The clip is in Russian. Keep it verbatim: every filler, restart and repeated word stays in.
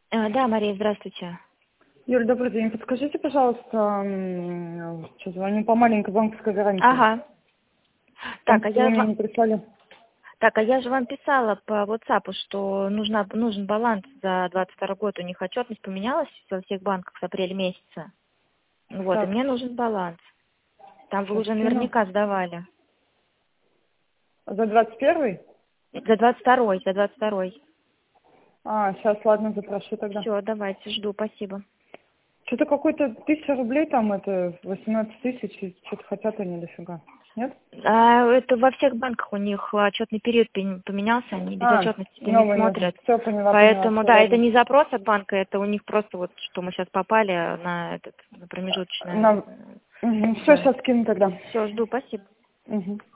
А, да, Мария, здравствуйте. Юль, добрый день. Подскажите, пожалуйста, м, что звоню по маленькой банковской гарантии. Ага. Там Так, а что вы я мне вам, не прислали. так, а я же вам писала по WhatsApp, что нужна, нужен баланс за двадцать второй год. У них отчетность поменялась во всех банках с апреля месяца. Вот, и Так, мне нужен баланс. Там вы сейчас уже скину. наверняка сдавали. За двадцать первый? За двадцать второй, за двадцать второй. А, сейчас, ладно, запрошу тогда. Все, давайте, жду, спасибо. Что-то какой-то тысяча рублей там, это восемнадцать тысяч, и что-то хотят они дофига. Нет? А, это во всех банках у них отчетный период пен- поменялся, они без А, отчетности не новый нужен. смотрят. Все, поняла, поняла, Поэтому, все, да, это ладно. не запрос от банка, это у них просто вот, что мы сейчас попали на этот на промежуточное. На... Все, Да. сейчас скину тогда. Все, жду, спасибо. Угу.